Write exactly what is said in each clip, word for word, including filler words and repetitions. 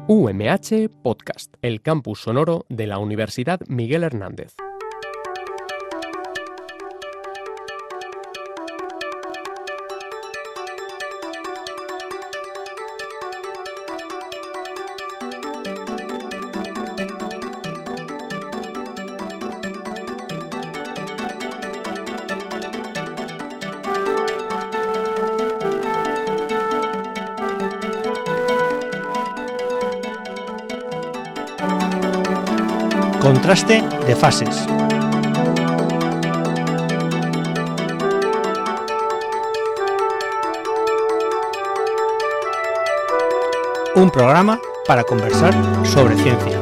U M H Podcast, el campus sonoro de la Universidad Miguel Hernández. Contraste de fases. Un programa para conversar sobre ciencia.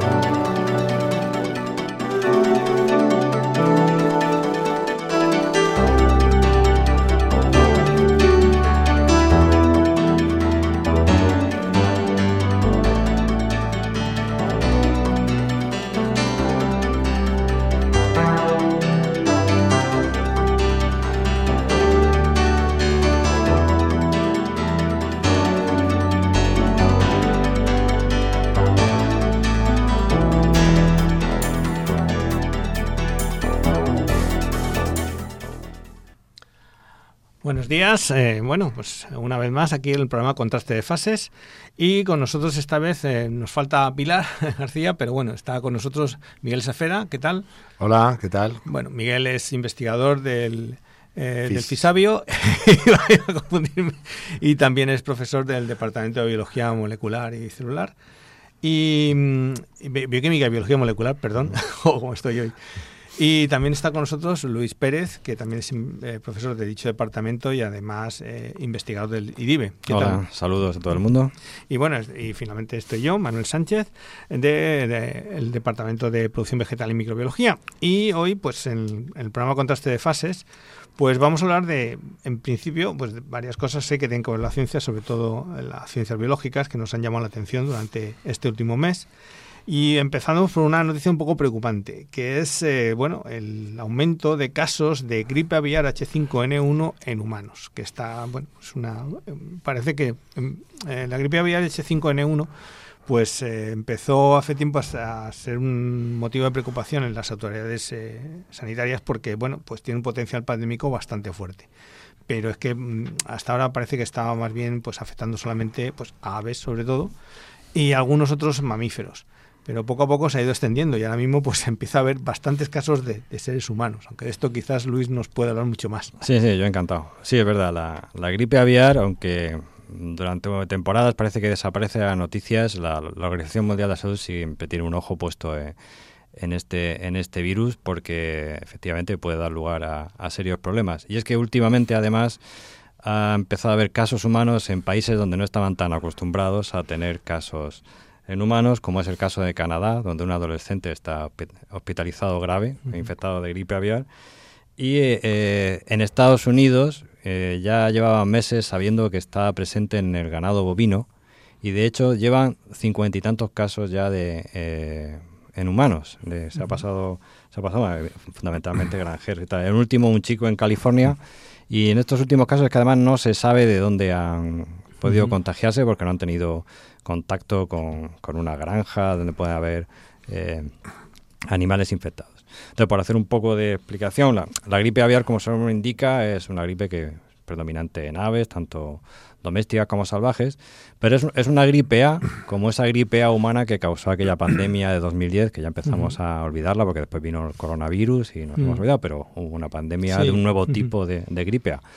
Buenos días, eh, bueno, pues una vez más aquí el programa Contraste de Fases y con nosotros esta vez eh, nos falta Pilar García, pero bueno, está con nosotros Miguel Safera, ¿qué tal? Hola, ¿qué tal? Bueno, Miguel es investigador del, eh, Fis. del FISABIO y también es profesor del Departamento de Biología Molecular y Celular y, y Bioquímica y Biología Molecular, perdón, o como estoy hoy. Y también está con nosotros Luis Pérez, que también es eh, profesor de dicho departamento y además eh, investigador del I D I B E. ¿Qué Hola, tal? Saludos a todo el mundo. Y bueno, y finalmente estoy yo, Manuel Sánchez, del de, de Departamento de Producción Vegetal y Microbiología. Y hoy, pues en, en el programa Contraste de Fases, pues vamos a hablar de, en principio, pues de varias cosas sé que tienen que ver la ciencia, sobre todo las ciencias biológicas, que nos han llamado la atención durante este último mes. Y empezando por una noticia un poco preocupante, que es eh, bueno el aumento de casos de gripe aviar H cinco N uno en humanos, que está, bueno, es una parece que eh, la gripe aviar H cinco N uno pues eh, empezó hace tiempo a, a ser un motivo de preocupación en las autoridades eh, sanitarias porque, bueno, pues tiene un potencial pandémico bastante fuerte. Pero es que hasta ahora parece que estaba más bien pues afectando solamente pues a aves sobre todo y a algunos otros mamíferos. Pero poco a poco se ha ido extendiendo y ahora mismo pues empieza a haber bastantes casos de, de seres humanos, aunque de esto quizás Luis nos pueda hablar mucho más. Sí, sí, yo encantado. Sí, es verdad, la, la gripe aviar, aunque durante temporadas parece que desaparece de las noticias, la, la Organización Mundial de la Salud siempre tiene un ojo puesto en, en, este, en este virus porque efectivamente puede dar lugar a, a serios problemas. Y es que últimamente además ha empezado a haber casos humanos en países donde no estaban tan acostumbrados a tener casos en humanos, como es el caso de Canadá, donde un adolescente está hospitalizado grave, uh-huh. infectado de gripe aviar. Y eh, en Estados Unidos eh, ya llevaban meses sabiendo que está presente en el ganado bovino y de hecho llevan cincuenta y tantos casos ya de eh, en humanos. De, se, uh-huh. ha pasado, se ha pasado eh, fundamentalmente granjeros y tal. El último, un chico en California, y en estos últimos casos es que además no se sabe de dónde han podido uh-huh. contagiarse porque no han tenido contacto con, con una granja donde puede haber eh, animales infectados. Entonces, por hacer un poco de explicación, la, la gripe aviar, como su nombre indica, es una gripe que es predominante en aves, tanto domésticas como salvajes, pero es, es una gripe A, como esa gripe A humana que causó aquella pandemia de dos mil diez, que ya empezamos uh-huh. a olvidarla porque después vino el coronavirus y nos uh-huh. hemos olvidado, pero hubo una pandemia sí. de un nuevo uh-huh. tipo de, de gripe A.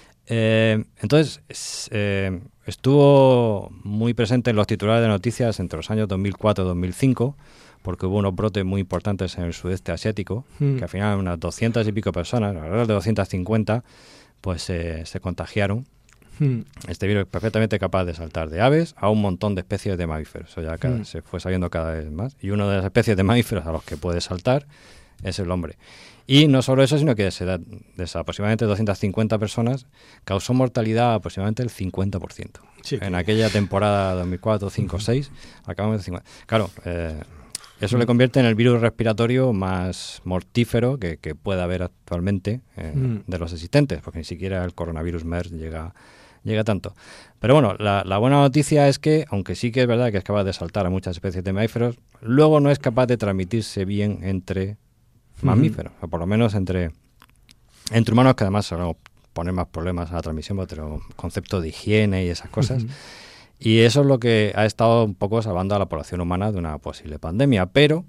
Eh, entonces, eh, estuvo muy presente en los titulares de noticias entre los años dos mil cuatro y dos mil cinco, porque hubo unos brotes muy importantes en el sudeste asiático, mm. que al final unas doscientas y pico personas, alrededor de doscientas cincuenta, pues eh, se contagiaron. Mm. Este virus es perfectamente capaz de saltar de aves a un montón de especies de mamíferos. Eso ya cada, mm. se fue sabiendo cada vez más. Y una de las especies de mamíferos a los que puede saltar es el hombre. Y no solo eso, sino que de, de, de aproximadamente doscientas cincuenta personas causó mortalidad aproximadamente el cincuenta por ciento. Sí, en aquella temporada dos mil cuatro, cinco, seis, acabamos de cincuenta. Claro, eh, eso mm. le convierte en el virus respiratorio más mortífero que, que pueda haber actualmente eh, mm. de los existentes, porque ni siquiera el coronavirus MERS llega, llega tanto. Pero bueno, la, la buena noticia es que, aunque sí que es verdad que es capaz de saltar a muchas especies de mamíferos, luego no es capaz de transmitirse bien entre mamíferos, uh-huh. o por lo menos entre, entre humanos, que además son poner más problemas a la transmisión, pero concepto de higiene y esas cosas. Uh-huh. Y eso es lo que ha estado un poco salvando a la población humana de una posible pandemia. Pero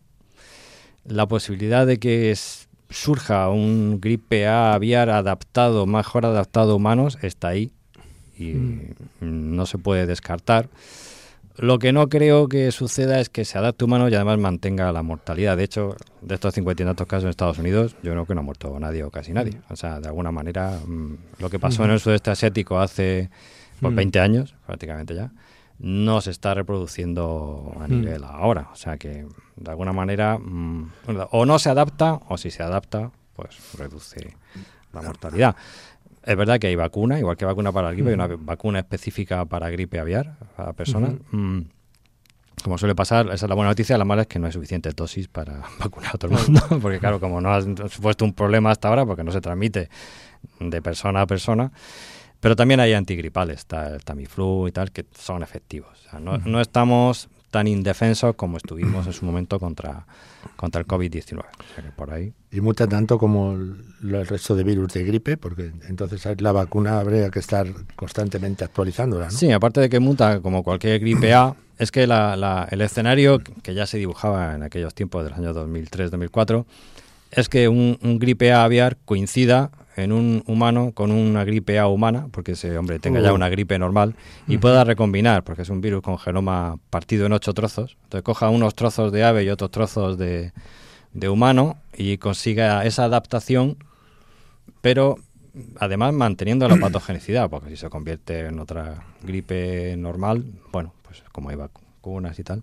la posibilidad de que es, surja un gripe A aviar adaptado, mejor adaptado a humanos, está ahí y uh-huh. no se puede descartar. Lo que no creo que suceda es que se adapte a humanos y además mantenga la mortalidad. De hecho, de estos cincuenta y tantos casos en Estados Unidos, yo creo que no ha muerto nadie o casi nadie. O sea, de alguna manera, mmm, lo que pasó uh-huh. en el sudeste asiático hace pues, uh-huh. veinte años, prácticamente ya, no se está reproduciendo a nivel uh-huh. ahora. O sea que, de alguna manera, mmm, o no se adapta, o si se adapta, pues reduce la mortalidad. Es verdad que hay vacuna, igual que vacuna para la gripe, uh-huh. hay una vacuna específica para gripe aviar, para personas. Uh-huh. Mm, como suele pasar, esa es la buena noticia, la mala es que no hay suficiente dosis para vacunar a todo el mundo, porque claro, como no ha supuesto un problema hasta ahora, porque no se transmite de persona a persona, pero también hay antigripales, está el Tamiflu y tal, que son efectivos. O sea, no, uh-huh. no estamos tan indefensos como estuvimos en su momento contra, contra el covid diecinueve. O sea que por ahí... Y muta tanto como el, el resto de virus de gripe, porque entonces la vacuna habría que estar constantemente actualizándola, ¿no? Sí, aparte de que muta como cualquier gripe A, es que la, la, el escenario que ya se dibujaba en aquellos tiempos de los años dos mil tres dos mil cuatro es que un, un gripe A aviar coincida en un humano con una gripe A humana, porque ese hombre tenga uh. ya una gripe normal, y uh-huh. pueda recombinar, porque es un virus con genoma partido en ocho trozos. Entonces coja unos trozos de ave y otros trozos de, de humano y consiga esa adaptación, pero además manteniendo la patogenicidad, porque si se convierte en otra gripe normal, bueno, pues como hay vacunas y tal.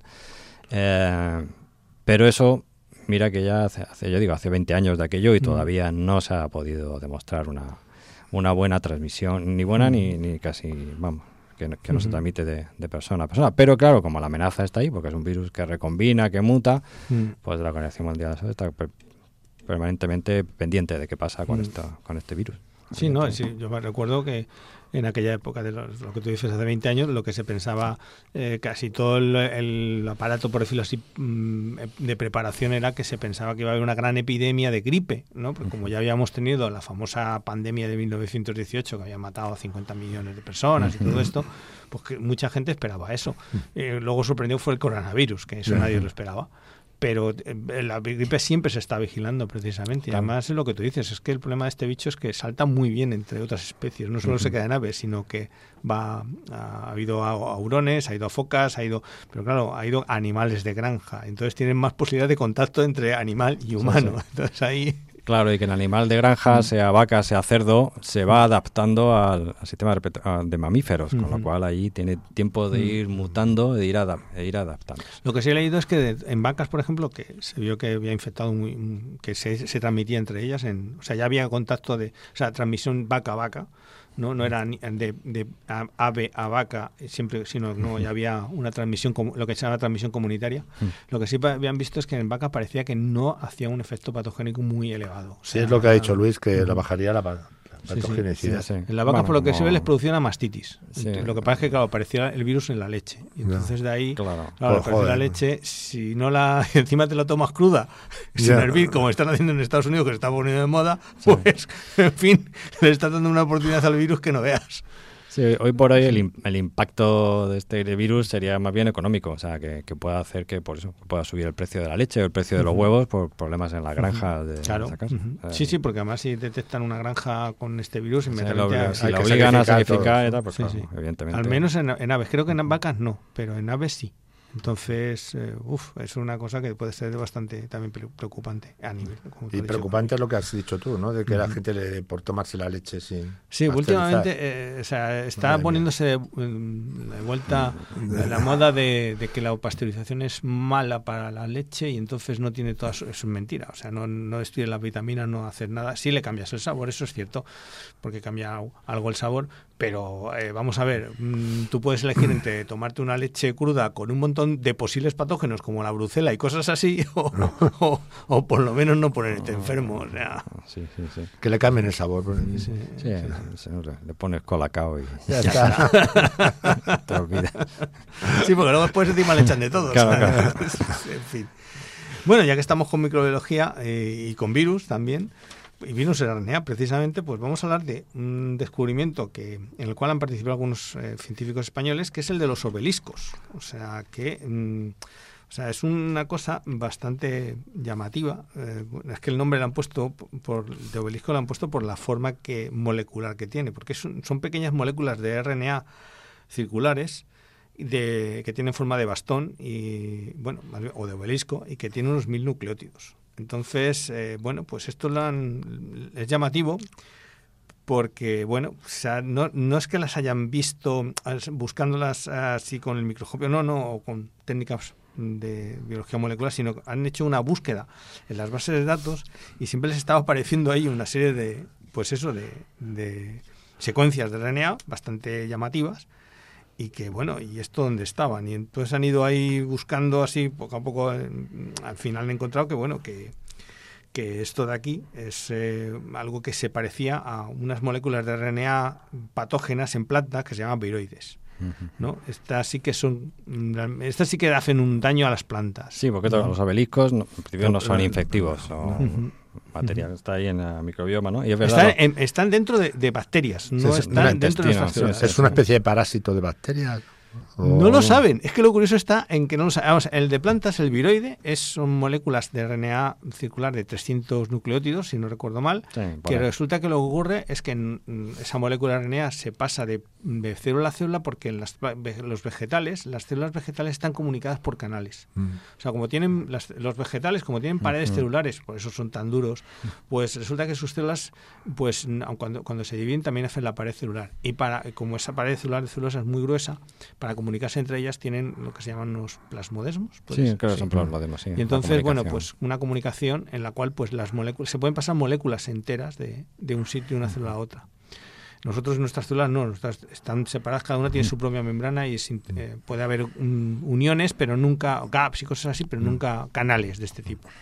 Eh, pero eso... Mira que ya hace, hace, yo digo, hace veinte años de aquello y todavía no se ha podido demostrar una, una buena transmisión, ni buena ni, ni casi, vamos, que, que no uh-huh. se transmite de, de persona a persona. Pero claro, como la amenaza está ahí, porque es un virus que recombina, que muta, uh-huh. pues la Organización Mundial de la Salud está per- permanentemente pendiente de qué pasa con, uh-huh. esta, con este virus. Sí, no, sí, yo me recuerdo que en aquella época de lo, lo que tú dices hace veinte años, lo que se pensaba, eh, casi todo el, el aparato, por decirlo así, de preparación era que se pensaba que iba a haber una gran epidemia de gripe, ¿no? Porque como ya habíamos tenido la famosa pandemia de mil novecientos dieciocho, que había matado a cincuenta millones de personas y todo esto, pues que mucha gente esperaba eso. Eh, luego sorprendió fue el coronavirus, que eso nadie lo esperaba. Pero la gripe siempre se está vigilando precisamente. Y además es lo que tú dices, es que el problema de este bicho es que salta muy bien entre otras especies. No solo uh-huh. se queda en aves, sino que va ha, ha ido a, a hurones, ha ido a focas, ha ido, pero claro, ha ido a animales de granja. Entonces tienen más posibilidad de contacto entre animal y humano. Sí, sí. Entonces ahí... Claro, y que el animal de granja, sea vaca, sea cerdo, se va adaptando al, al sistema de, de mamíferos, uh-huh. con lo cual ahí tiene tiempo de ir mutando, de ir, adap- de ir adaptando. Lo que sí he leído es que de, en vacas, por ejemplo, que se vio que había infectado, muy, que se, se transmitía entre ellas, en, o sea, ya había contacto de, o sea, transmisión vaca a vaca, no no era de, de ave a vaca siempre, sino no ya había una transmisión, lo que se llama transmisión comunitaria. Mm. Lo que sí habían visto es que en vaca parecía que no hacía un efecto patogénico muy elevado. O sea, sí, es lo que ha dicho Luis, que mm. la bajaría la patogenicidad. Sí, sí. Sí, sí. En la vaca, bueno, por lo que como... se ve, les producía una mastitis. Sí. Lo que pasa es que, claro, aparecía el virus en la leche. Y entonces no. de ahí, claro, claro pues, apareció la leche, si no la encima te la tomas cruda, sin yeah. hervir, como están haciendo en Estados Unidos, que se está poniendo de moda, sí. pues, en fin, le está dando una oportunidad al virus que no veas. Sí, hoy por hoy el, el impacto de este virus sería más bien económico, o sea, que, que pueda hacer que por eso pueda subir el precio de la leche o el precio de los huevos por problemas en la granja de, claro. de casa. Uh-huh. Eh, sí, sí, porque además si detectan una granja con este virus, inmediatamente o sea, si la obligan a sacrificar, y tal, pues sí, claro, sí. evidentemente. Al menos en, en aves, creo que en vacas no, pero en aves sí. Entonces, eh, uf, es una cosa que puede ser bastante también preocupante a nivel. Y preocupante es lo que has dicho tú, ¿no? De que uh-huh. la gente le por tomarse la leche sin sí, últimamente, eh, o sea, está Madre poniéndose de, de vuelta la moda de, de que la pasteurización es mala para la leche y entonces no tiene todas, eso es mentira, o sea, no, no destruye las vitaminas, no hace nada, sí le cambias el sabor, eso es cierto, porque cambia algo el sabor, pero eh, vamos a ver, mmm, tú puedes elegir entre tomarte una leche cruda con un montón de posibles patógenos como la brucela y cosas así, o, no. o, o por lo menos no ponerte enfermo. O sea. Sí, sí, sí. Que le cambien el sabor. Sí, sí, sí, sí. Le pones colacao y ya, ya está. está. Te olvidas. Sí, porque luego después encima le echan de todo. Claro, o sea, claro. En fin. Bueno, ya que estamos con microbiología eh, y con virus también, y virus R N A precisamente, pues vamos a hablar de un descubrimiento que en el cual han participado algunos eh, científicos españoles, que es el de los obeliscos. O sea, que mmm, o sea, es una cosa bastante llamativa. Eh, es que el nombre lo han puesto por de obelisco, lo han puesto por la forma que molecular que tiene, porque son, son pequeñas moléculas de R N A circulares de, que tienen forma de bastón y bueno, o de obelisco y que tienen unos mil nucleótidos. Entonces, eh, bueno, pues esto lo han, es llamativo porque, bueno, o sea, no, no es que las hayan visto buscándolas así con el microscopio, no, no, o con técnicas de biología molecular, sino que han hecho una búsqueda en las bases de datos y siempre les estaba apareciendo ahí una serie de, pues eso, de, de secuencias de R N A bastante llamativas. Y que, bueno, ¿y esto dónde estaban? Y entonces han ido ahí buscando así, poco a poco, eh, al final han encontrado que, bueno, que, que esto de aquí es eh, algo que se parecía a unas moléculas de R N A patógenas en plantas que se llaman viroides, ¿no? Estas sí que son, estas sí que hacen un daño a las plantas. Sí, porque todos los obeliscos, no, en principio, no son infectivos, o materia que está ahí en el microbioma, ¿no? Y es verdad, están, en, están dentro de, de bacterias, no sí, están dentro de nuestras células. ¿Es una especie de parásito de bacterias? ¿O? No lo saben. Es que lo curioso está en que no lo saben. Vamos, el de plantas, el viroide, es, son moléculas de R N A circular de trescientos nucleótidos, si no recuerdo mal, sí, que resulta que lo que ocurre es que en, esa molécula de R N A se pasa de, de célula a célula porque en las, los vegetales, las células vegetales están comunicadas por canales. Mm. O sea, como tienen las, los vegetales, como tienen paredes mm. celulares, por eso son tan duros, pues resulta que sus células, pues cuando, cuando se dividen también hacen la pared celular. Y para como esa pared celular de celulosa es muy gruesa, para comunicarse entre ellas tienen lo que se llaman unos plasmodesmos. Sí, ser? claro, sí. son plasmodesmos, sí. Y entonces, bueno, pues una comunicación en la cual pues las moléculas, se pueden pasar moléculas enteras de, de un sitio, de una célula a otra. Nosotros, nuestras células no, nuestras están separadas, cada una tiene su propia membrana y es, eh, puede haber un, uniones, pero nunca, gaps y cosas así, pero nunca canales de este tipo.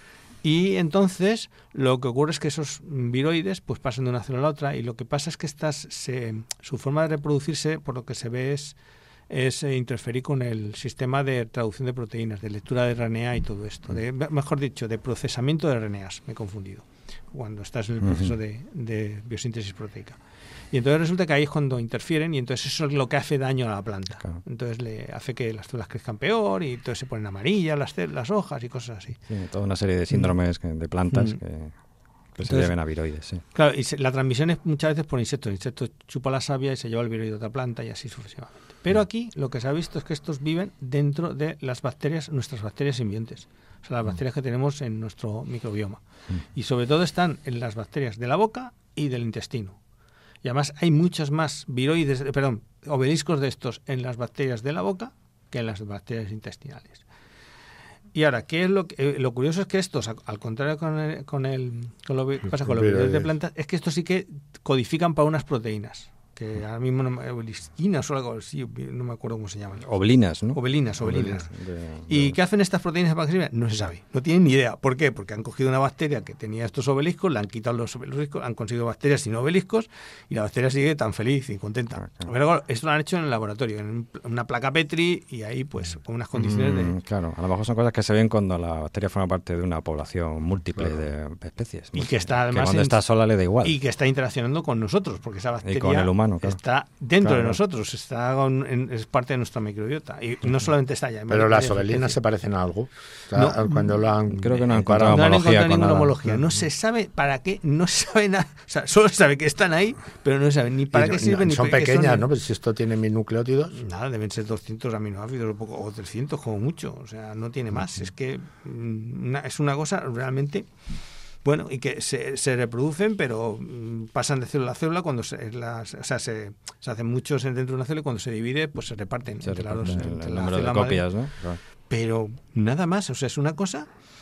Y entonces lo que ocurre es que esos viroides pues pasan de una célula a la otra y lo que pasa es que estas se, su forma de reproducirse, por lo que se ve, es es eh, interferir con el sistema de traducción de proteínas, de lectura de R N A y todo esto, de, mejor dicho, de procesamiento de R N As, me he confundido, cuando estás en el proceso uh-huh. de, de biosíntesis proteica. Y entonces resulta que ahí es cuando interfieren y entonces eso es lo que hace daño a la planta. Claro. Entonces le hace que las células crezcan peor y entonces se ponen amarillas las, las hojas y cosas así. Sí, toda una serie de síndromes mm. de plantas mm. que... que se deben a viroides, sí. Claro, y se, la transmisión es muchas veces por insectos. El insecto chupa la savia y se lleva el viroide de otra planta y así sucesivamente. Pero aquí lo que se ha visto es que estos viven dentro de las bacterias, nuestras bacterias simbiontes. O sea, las bacterias que tenemos en nuestro microbioma. Y sobre todo están en las bacterias de la boca y del intestino. Y además hay muchas más viroides, perdón, obeliscos de estos en las bacterias de la boca que en las bacterias intestinales. Y ahora, ¿qué es lo que, eh, lo curioso es que estos, al contrario con el, con el con lo que pasa con los viroides de plantas, es que estos sí que codifican para unas proteínas, que ahora mismo no me, oblistinas o algo así, no me acuerdo cómo se llaman. Oblinas, ¿no? Oblinas, oblinas. De, de, ¿Y de... qué hacen estas proteínas para que sirven? No se sabe, no tienen ni idea. ¿Por qué? Porque han cogido una bacteria que tenía estos obeliscos, le han quitado los obeliscos, han conseguido bacterias sin obeliscos y la bacteria sigue tan feliz y contenta. Ah, claro. Pero esto lo han hecho en el laboratorio, en una placa Petri y ahí pues con unas condiciones mm, de... Claro, a lo mejor son cosas que se ven cuando la bacteria forma parte de una población múltiple claro. de especies. Y que está además... Que cuando en... está sola le da igual. Y que está interaccionando con nosotros, porque esa bacteria... Y con el humano, claro. Está dentro claro. de nosotros, está con, en, es parte de nuestra microbiota y no solamente está allá. Pero las obelinas se parecen a algo. O sea, no, cuando lo han, creo que no han encontrado no homología. No han ninguna nada. homología. No se sabe para qué, no se sabe nada. O sea, solo se sabe que están ahí, pero no se sabe ni para y qué no, sirven no, ni son para qué pequeñas, son. ¿no? Pero si esto tiene mil nucleótidos. Nada, deben ser doscientos aminoácidos o, poco, o trescientos como mucho. O sea, no tiene más. Uh-huh. Es que una, es una cosa realmente... Bueno, y que se, se reproducen, pero mm, pasan de célula a célula cuando se, las, o sea, se, se hacen muchos dentro de una célula y cuando se divide, pues se reparten se entre reparten las dos. El, entre el la número de copias, madre. ¿no? Claro. Pero nada más, o sea, es una cosa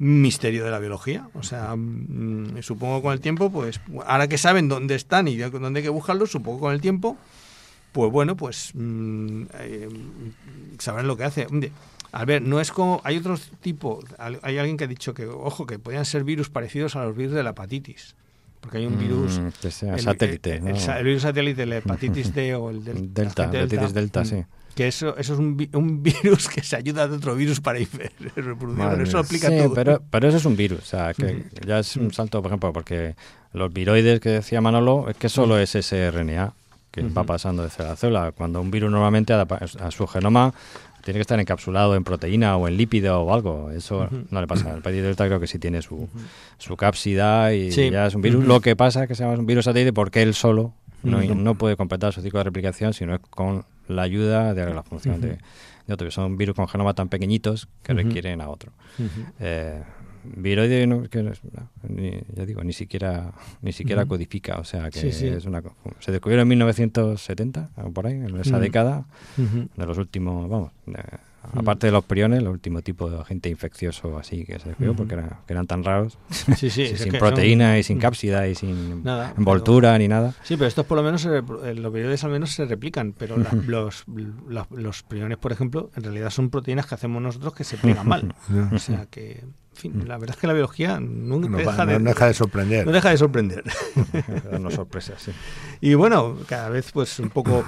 misterio de la biología. O sea, mmm, supongo que con el tiempo, pues ahora que saben dónde están y dónde hay que buscarlos, supongo que con el tiempo, pues bueno, pues mmm, eh, sabrán lo que hace. A ver, no es como... Hay otros tipos... Hay alguien que ha dicho que, ojo, que podían ser virus parecidos a los virus de la hepatitis. Porque hay un virus... Mm, que sea el, satélite, el, ¿no? el, el virus satélite de la hepatitis D o el del, delta, delta, hepatitis delta, sí. Que eso, eso es un, un virus que se ayuda de otro virus para reproducir. Eso explica sí, todo. Pero, pero eso es un virus. O sea, que sí. ya es un salto, por ejemplo, porque los viroides que decía Manolo, es que solo es ese R N A que uh-huh. va pasando de célula a célula. Cuando un virus normalmente a, a su genoma tiene que estar encapsulado en proteína o en lípido o algo. Eso uh-huh. no le pasa. El hepatitis delta creo que sí tiene su, uh-huh. su cápsida y sí. ya es un virus. Uh-huh. Lo que pasa es que se llama un virus satélite porque él solo no, uh-huh. no puede completar su ciclo de replicación, sino es con la ayuda de la función uh-huh. de, de otro. Son virus con genoma tan pequeñitos que uh-huh. requieren a otro. Uh-huh. Eh, viroide no, que no, ni, ya digo ni siquiera ni siquiera uh-huh. codifica, o sea que sí, sí. es una se descubrieron en mil novecientos setenta por ahí, en esa uh-huh. década uh-huh. de los últimos, vamos, de, uh-huh. aparte de los priones, el último tipo de agente infeccioso así que se descubrió uh-huh. porque era, que eran tan raros, sí, sí, sí, sin proteína son... y sin cápsida y sin nada, envoltura pero... ni nada. Sí, pero estos por lo menos se, los viroides al menos se replican, pero la, los, los los priones, por ejemplo, en realidad son proteínas que hacemos nosotros que se pliegan mal, o sea que en fin, la verdad es que la biología nunca no, deja, no de, deja de sorprender. No deja de sorprender. Darnos sorpresas, sí. Y bueno, cada vez pues un poco,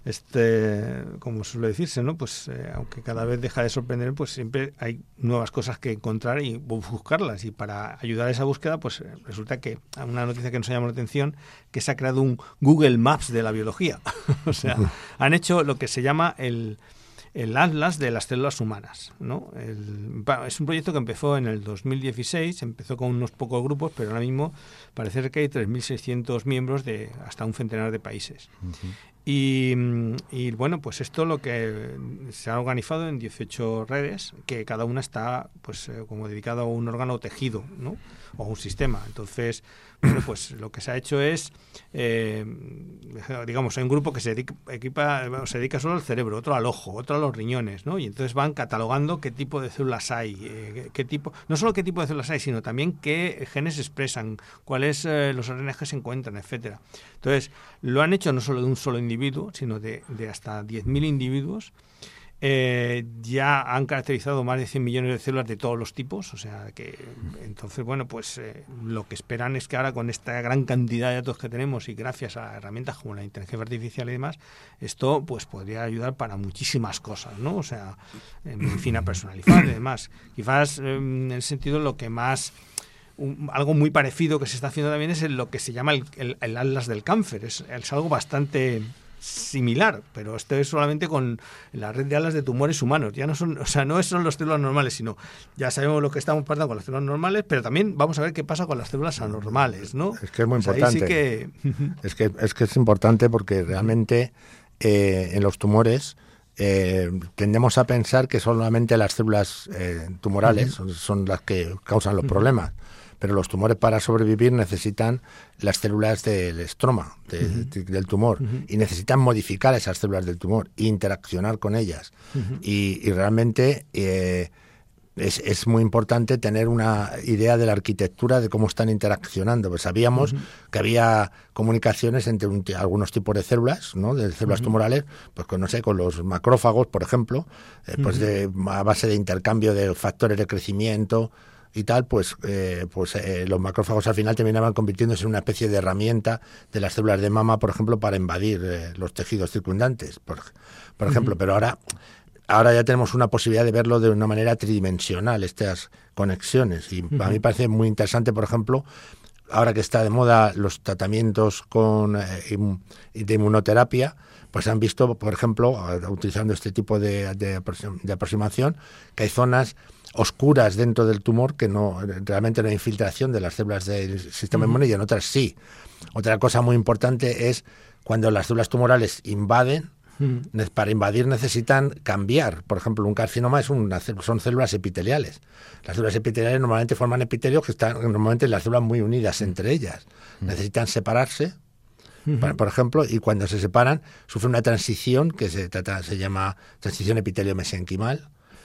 este, como suele decirse, ¿no? Pues eh, aunque cada vez deja de sorprender, pues siempre hay nuevas cosas que encontrar y buscarlas. Y para ayudar a esa búsqueda, pues resulta que una noticia que nos llamó la atención, que se ha creado un Google Maps de la biología. O sea, han hecho lo que se llama el... el Atlas de las células humanas, ¿no? El, es un proyecto que empezó en el dos mil dieciséis, empezó con unos pocos grupos, pero ahora mismo parece que hay tres mil seiscientos miembros de hasta un centenar de países. Uh-huh. Y, y bueno, pues esto lo que se ha organizado en dieciocho redes, que cada una está pues eh, como dedicada a un órgano o tejido, ¿no? O a un sistema. Entonces, bueno, pues lo que se ha hecho es, eh, digamos, hay un grupo que se dedica, equipa, se dedica solo al cerebro, otro al ojo, otro a los riñones, ¿no? Y entonces van catalogando qué tipo de células hay, eh, qué tipo, no solo qué tipo de células hay, sino también qué genes se expresan, cuáles eh, los R N A que se encuentran, etcétera. Entonces, lo han hecho no solo de un solo individuo, sino de, de hasta diez mil individuos. Eh, ya han caracterizado más de cien millones de células de todos los tipos, o sea que entonces, bueno, pues eh, lo que esperan es que ahora con esta gran cantidad de datos que tenemos y gracias a herramientas como la inteligencia artificial y demás, esto pues podría ayudar para muchísimas cosas, ¿no? O sea, en medicina personalizada y demás. Quizás eh, en el sentido lo que más... Un, algo muy parecido que se está haciendo también es el, lo que se llama el, el, el Atlas del Cáncer, es, es algo bastante... similar, pero esto es solamente con la red de alas de tumores humanos. Ya no son, o sea, no son las células normales, sino ya sabemos lo que estamos pasando con las células normales, pero también vamos a ver qué pasa con las células anormales, ¿no? Es que es muy pues importante. Sí que... es que es que es importante porque realmente eh, en los tumores eh, tendemos a pensar que solamente las células eh, tumorales uh-huh. son las que causan los uh-huh. problemas. Pero los tumores para sobrevivir necesitan las células del estroma, de, uh-huh. de, del tumor, uh-huh. y necesitan modificar esas células del tumor, interaccionar con ellas. Uh-huh. Y, y realmente eh, es, es muy importante tener una idea de la arquitectura de cómo están interaccionando. Pues sabíamos uh-huh. que había comunicaciones entre un, algunos tipos de células, ¿no? De células uh-huh. tumorales, pues con, no sé, con los macrófagos, por ejemplo, eh, uh-huh. pues de, a base de intercambio de factores de crecimiento y tal, pues eh, pues eh, los macrófagos al final terminaban convirtiéndose en una especie de herramienta de las células de mama, por ejemplo, para invadir eh, los tejidos circundantes, por, por ejemplo. Uh-huh. Pero ahora, ahora ya tenemos una posibilidad de verlo de una manera tridimensional, estas conexiones. Y uh-huh. a mí me parece muy interesante, por ejemplo, ahora que está de moda los tratamientos con eh, im, de inmunoterapia, pues han visto, por ejemplo, utilizando este tipo de, de, de aproximación, que hay zonas oscuras dentro del tumor que no realmente no hay infiltración de las células del sistema uh-huh. inmune y en otras sí. Otra cosa muy importante es cuando las células tumorales invaden, uh-huh. para invadir necesitan cambiar. Por ejemplo, un carcinoma es una, son células epiteliales. Las células epiteliales normalmente forman epitelios que están normalmente las células muy unidas entre ellas. Uh-huh. Necesitan separarse, uh-huh. para, por ejemplo, y cuando se separan sufren una transición que se trata se llama transición epitelio-mesenquimal.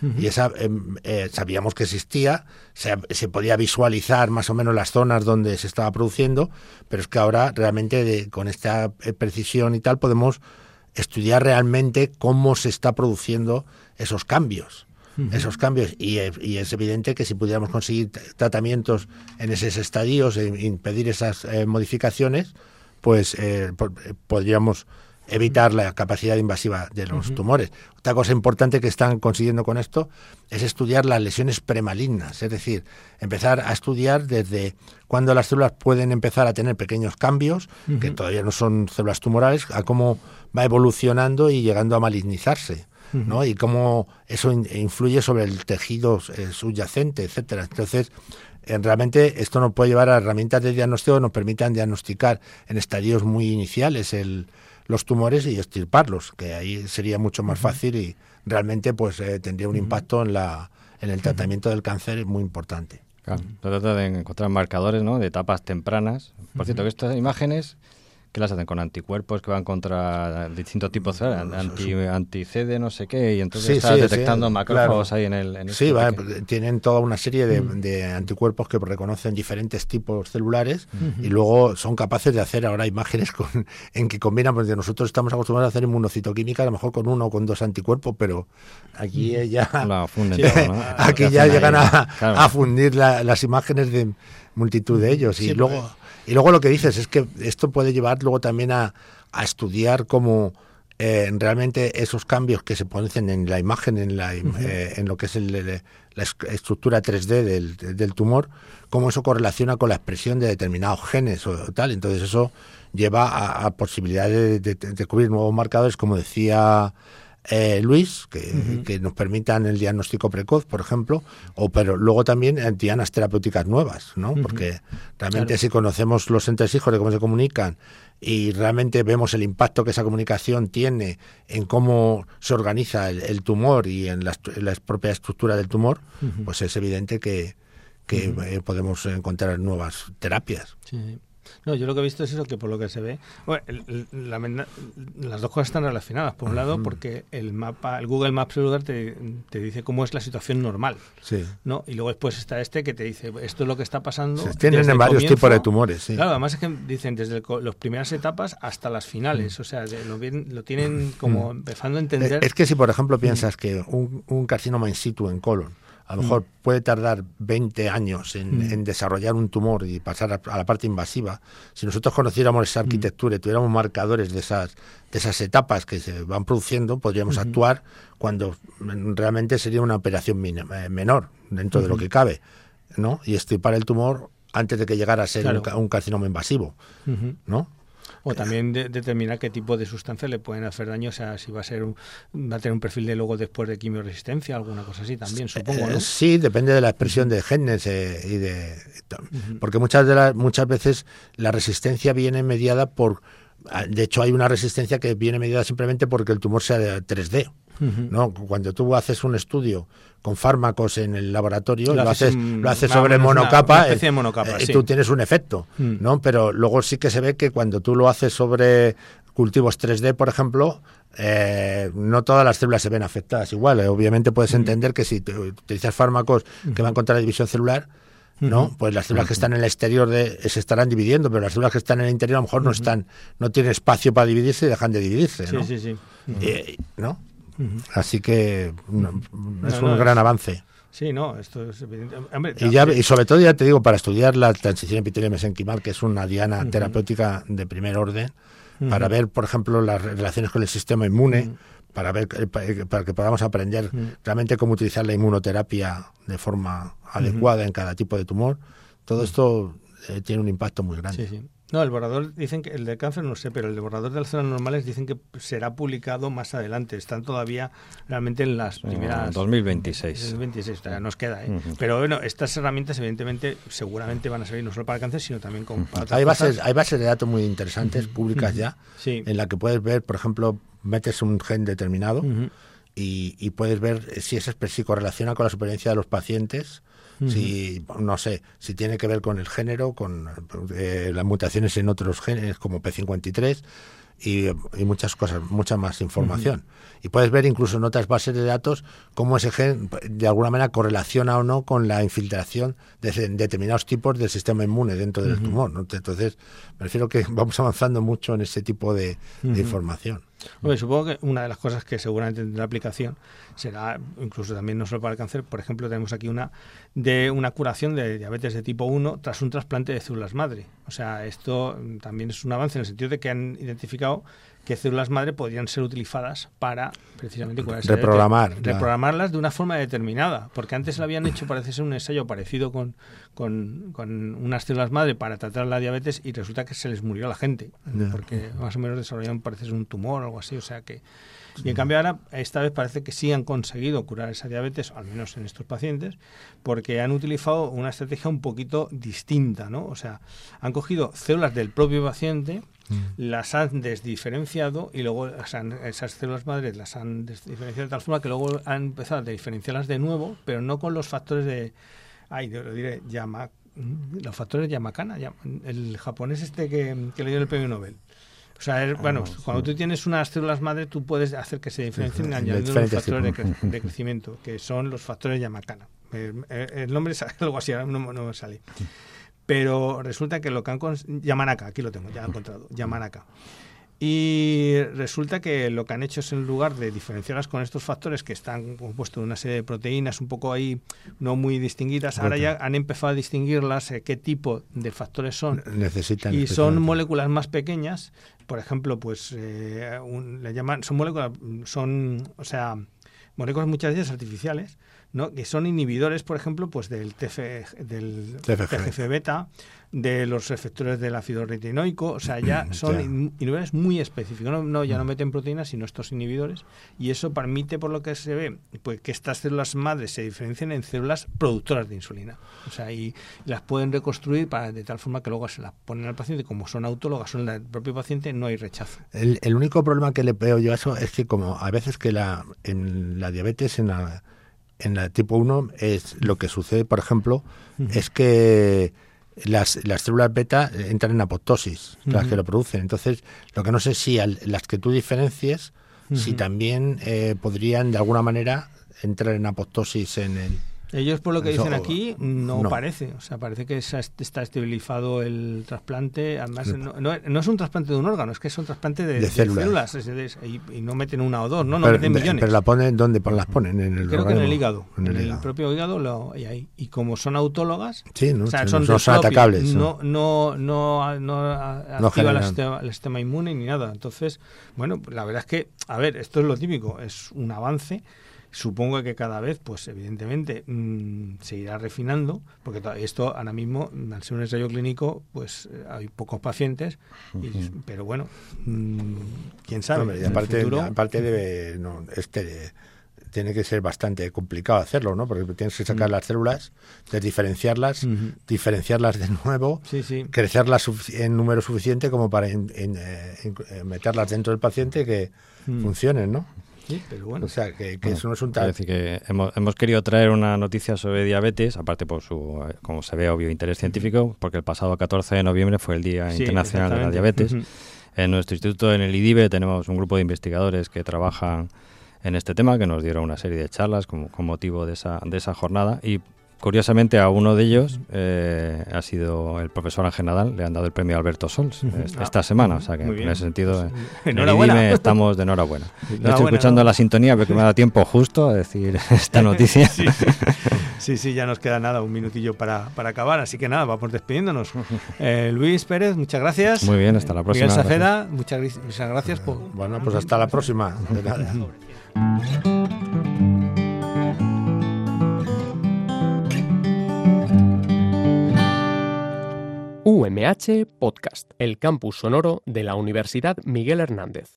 Uh-huh. Y esa eh, eh, sabíamos que existía, se, se podía visualizar más o menos las zonas donde se estaba produciendo, pero es que ahora realmente de, con esta precisión y tal podemos estudiar realmente cómo se está produciendo esos cambios. Uh-huh. Esos cambios y, y es evidente que si pudiéramos conseguir tratamientos en esos estadios e impedir esas eh, modificaciones, pues eh, podríamos evitar la capacidad invasiva de los uh-huh. tumores. Otra cosa importante que están consiguiendo con esto es estudiar las lesiones premalignas, es decir, empezar a estudiar desde cuándo las células pueden empezar a tener pequeños cambios, uh-huh. que todavía no son células tumorales, a cómo va evolucionando y llegando a malignizarse, uh-huh. ¿no? Y cómo eso in- influye sobre el tejido eh, subyacente, etcétera. Entonces, eh, realmente esto nos puede llevar a herramientas de diagnóstico que nos permitan diagnosticar en estadios muy iniciales el los tumores y extirparlos, que ahí sería mucho más fácil y realmente pues eh, tendría un impacto en la en el tratamiento del cáncer muy importante. Claro, se trata de encontrar marcadores, ¿no?, de etapas tempranas. Por cierto, que estas imágenes, ¿qué las hacen? Con anticuerpos que van contra distintos tipos de anti, anti-C D, no sé qué, y entonces sí, está sí, detectando sí, macrófagos claro. ahí en el... En el sí, va, que... tienen toda una serie de, mm. de anticuerpos que reconocen diferentes tipos celulares mm-hmm. y luego son capaces de hacer ahora imágenes con, en que combinan, porque nosotros estamos acostumbrados a hacer inmunocitoquímica, a lo mejor con uno o con dos anticuerpos, pero aquí mm. ya... No, funden todo, ¿no? Aquí ya llegan a, claro. a fundir la, las imágenes de multitud de ellos y sí, luego... Pues... Y luego lo que dices es que esto puede llevar luego también a, a estudiar cómo eh, realmente esos cambios que se producen en la imagen, en la uh-huh. eh, en lo que es el, el, la estructura tres D del, del tumor, cómo eso correlaciona con la expresión de determinados genes o tal. Entonces eso lleva a, a posibilidades de, de, de cubrir nuevos marcadores, como decía eh, Luis, que, uh-huh. que nos permitan el diagnóstico precoz, por ejemplo, o pero luego también dianas terapéuticas nuevas, ¿no? Uh-huh. Porque realmente claro. si conocemos los entresijos de cómo se comunican y realmente vemos el impacto que esa comunicación tiene en cómo se organiza el, el tumor y en la, en la propia estructura del tumor, uh-huh. pues es evidente que, que uh-huh. eh, podemos encontrar nuevas terapias. Sí. No, yo lo que he visto es eso, que por lo que se ve, bueno, el, la, las dos cosas están relacionadas. Por un lado, porque el mapa, el Google Maps celular te, te dice cómo es la situación normal, sí. ¿no? Y luego después está este que te dice esto es lo que está pasando. Sí, tienen en varios comienzo, tipos de tumores, sí. Claro, además es que dicen desde las primeras etapas hasta las finales, mm. o sea, lo, lo tienen como mm. empezando a entender. Es que si por ejemplo piensas mm. que un, un carcinoma in situ en colon a lo mejor mm. puede tardar veinte años en, mm. en desarrollar un tumor y pasar a, a la parte invasiva. Si nosotros conociéramos esa arquitectura mm. y tuviéramos marcadores de esas de esas etapas que se van produciendo, podríamos mm-hmm. actuar cuando realmente sería una operación min- menor dentro mm-hmm. de lo que cabe, ¿no? Y extirpar el tumor antes de que llegara a ser claro. un, un carcinoma invasivo, mm-hmm. ¿no? O también de, determinar qué tipo de sustancias le pueden hacer daño, o sea, si va a ser un, va a tener un perfil de luego después de quimioresistencia, alguna cosa así también, supongo, ¿no? Eh, sí, depende de la expresión uh-huh. de genes eh, y de uh-huh. porque muchas de las muchas veces la resistencia viene mediada por, de hecho hay una resistencia que viene mediada simplemente porque el tumor sea de tres D. Uh-huh. ¿No? Cuando tú haces un estudio con fármacos en el laboratorio, lo, lo haces, en, lo haces sobre monocapa, una, una de monocapa eh, sí. tú tienes un efecto, uh-huh. ¿no? Pero luego sí que se ve que cuando tú lo haces sobre cultivos tres D, por ejemplo, eh, no todas las células se ven afectadas igual. Eh, obviamente puedes uh-huh. entender que si te, utilizas fármacos uh-huh. que van contra la división celular, ¿no? Uh-huh. Pues las células uh-huh. que están en el exterior de, se estarán dividiendo, pero las células que están en el interior a lo mejor uh-huh. no están, no tienen espacio para dividirse y dejan de dividirse, ¿no? Sí, sí, sí. Uh-huh. Eh, ¿no? Uh-huh. Así que no, es no, un no, gran es, avance. Sí, no, esto es evidente. Hombre, y, ya, y sobre todo, ya te digo, para estudiar la transición epitelio-mesenquimal, que es una diana uh-huh. terapéutica de primer orden, uh-huh. para ver, por ejemplo, las relaciones con el sistema inmune, uh-huh. para ver para que podamos aprender uh-huh. realmente cómo utilizar la inmunoterapia de forma adecuada uh-huh. en cada tipo de tumor. Todo uh-huh. esto eh, tiene un impacto muy grande. Sí, sí. No, el borrador, dicen que el de cáncer no sé, pero el de borrador de las células normales dicen que será publicado más adelante. Están todavía realmente en las primeras... Uh, dos mil veintiséis. dos mil veintiséis, todavía nos queda, ¿eh? Uh-huh. Pero bueno, estas herramientas evidentemente seguramente van a servir no solo para el cáncer, sino también con... Uh-huh. Hay bases, hay bases de datos muy interesantes, uh-huh. públicas uh-huh. ya, sí. en la que puedes ver, por ejemplo, metes un gen determinado uh-huh. y, y puedes ver si ese si correlaciona con la supervivencia de los pacientes. Uh-huh. Si, no sé, si tiene que ver con el género, con eh, las mutaciones en otros genes como P cincuenta y tres, y, y muchas cosas, mucha más información. Uh-huh. Y puedes ver incluso en otras bases de datos cómo ese gen de alguna manera correlaciona o no con la infiltración de determinados tipos del sistema inmune dentro del uh-huh. tumor, ¿no? Entonces, me refiero que vamos avanzando mucho en ese tipo de, uh-huh. de información. Bueno, supongo que una de las cosas que seguramente tendrá aplicación será, incluso también no solo para el cáncer, por ejemplo, tenemos aquí una de una curación de diabetes de tipo uno tras un trasplante de células madre. O sea, esto también es un avance en el sentido de que han identificado que células madre podrían ser utilizadas para precisamente curar esa reprogramar, diabetes, claro. reprogramarlas de una forma determinada, porque antes lo habían hecho, parece ser un ensayo parecido con, con, con unas células madre para tratar la diabetes y resulta que se les murió a la gente, yeah. porque más o menos desarrollaron, parece ser un tumor o algo así, o sea que... Y en cambio ahora, esta vez parece que sí han conseguido curar esa diabetes, al menos en estos pacientes, porque han utilizado una estrategia un poquito distinta, ¿no? O sea, han cogido células del propio paciente, mm. las han desdiferenciado y luego las han, esas células madres las han desdiferenciado de tal forma que luego han empezado a diferenciarlas de nuevo, pero no con los factores de... Ay, lo diré, Yama, los factores de Yamakana, el japonés este que, que le dio el premio Nobel. O sea, es, bueno, ah, cuando sí. tú tienes unas células madre, tú puedes hacer que se diferencien sí, añadiendo los factores de, cre- de crecimiento, que son los factores Yamakana. El, el nombre es algo así, ahora no, no me sale. Pero resulta que lo que han... Cons- Yamanaka, aquí lo tengo, ya he encontrado, Yamanaka. Y resulta que lo que han hecho es, en lugar de diferenciarlas con estos factores que están compuestos de una serie de proteínas un poco ahí no muy distinguidas, ahora ya han empezado a distinguirlas, eh, qué tipo de factores son. Necesitan y son moléculas más pequeñas, por ejemplo, pues eh, un, le llaman, son moléculas, son, o sea, moléculas muchas veces artificiales, ¿no? Que son inhibidores, por ejemplo, pues del T F, del T F G F beta, de los receptores del ácido retinoico, o sea, ya son yeah. inhibidores muy específicos, no, no ya no meten proteínas, sino estos inhibidores, y eso permite, por lo que se ve, pues que estas células madres se diferencien en células productoras de insulina, o sea, y las pueden reconstruir para de tal forma que luego se las ponen al paciente, como son autólogas, son del propio paciente, no hay rechazo. El, el único problema que le veo yo a eso es que como a veces que la en la diabetes, en la en la tipo uno, es lo que sucede, por ejemplo, uh-huh. es que las, las células beta entran en apoptosis, uh-huh. las que lo producen. Entonces, lo que no sé si al, las que tú diferencies, uh-huh. si también eh, podrían de alguna manera entrar en apoptosis en el... Ellos, por lo que Eso, dicen aquí, no, no parece. O sea, parece que está estabilizado el trasplante. Además, no, no, no es un trasplante de un órgano, es que es un trasplante de, de de células. células. Es, es, y, y no meten una o dos, no, no pero, meten millones. Pero la ponen, ¿dónde las ponen? En el Creo organismo. que en el hígado. En el, en el hígado. propio hígado lo y ahí. Y como son autólogas, sí, ¿no? o sea, sí, son, no son atacables. No, no, no, no, no activa no el, sistema, el sistema inmune ni nada. Entonces, bueno, la verdad es que, a ver, esto es lo típico, es un avance. Supongo que cada vez, pues evidentemente, mmm, se irá refinando, porque esto ahora mismo, al ser un ensayo clínico, pues eh, hay pocos pacientes, y, uh-huh. pero bueno, mmm, quién sabe. Hombre, y aparte, futuro... aparte debe, no, este, tiene que ser bastante complicado hacerlo, ¿no? Porque tienes que sacar uh-huh. las células, desdiferenciarlas, uh-huh. diferenciarlas de nuevo, sí, sí. crecerlas en número suficiente como para in, in, in, in, meterlas dentro del paciente que uh-huh. funcionen, ¿no? Sí, pero bueno. O sea, que, que bueno, eso no es un tal... Es decir, que hemos, hemos querido traer una noticia sobre diabetes, aparte por su, como se ve, obvio interés científico, porque el pasado catorce de noviembre fue el Día sí, Internacional de la Diabetes. Uh-huh. En nuestro instituto, en el I D I B E, tenemos un grupo de investigadores que trabajan en este tema, que nos dieron una serie de charlas con, con motivo de esa, de esa jornada, y curiosamente a uno de ellos eh, ha sido el profesor Ángel Nadal, le han dado el premio Alberto Sols uh-huh. esta ah, semana, o sea que en ese sentido pues, en el I D I B E estamos de enhorabuena. enhorabuena Estoy escuchando ¿no? la sintonía porque me da tiempo justo a decir esta noticia. sí, sí. sí, sí, ya nos queda nada, un minutillo para, para acabar, así que nada, vamos despidiéndonos. Eh, Luis Pérez, muchas gracias. Muy bien, hasta la próxima. Miguel Saceda, muchas, muchas gracias. Por... Bueno, pues hasta la próxima. De nada. U M H Podcast, el campus sonoro de la Universidad Miguel Hernández.